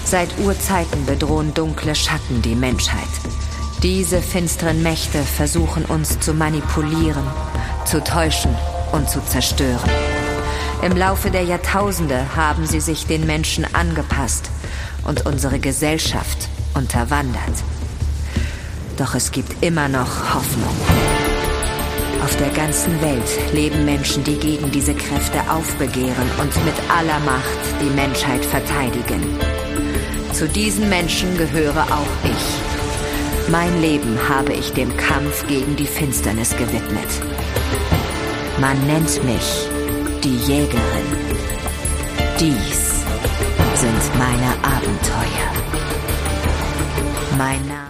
Seit Urzeiten bedrohen dunkle Schatten die Menschheit. Diese finsteren Mächte versuchen uns zu manipulieren, zu täuschen und zu zerstören. Im Laufe der Jahrtausende haben sie sich den Menschen angepasst und unsere Gesellschaft unterwandert. Doch es gibt immer noch Hoffnung. Auf der ganzen Welt leben Menschen, die gegen diese Kräfte aufbegehren und mit aller Macht die Menschheit verteidigen. Zu diesen Menschen gehöre auch ich. Mein Leben habe ich dem Kampf gegen die Finsternis gewidmet. Man nennt mich die Jägerin. Dies sind meine Abenteuer. Mein Name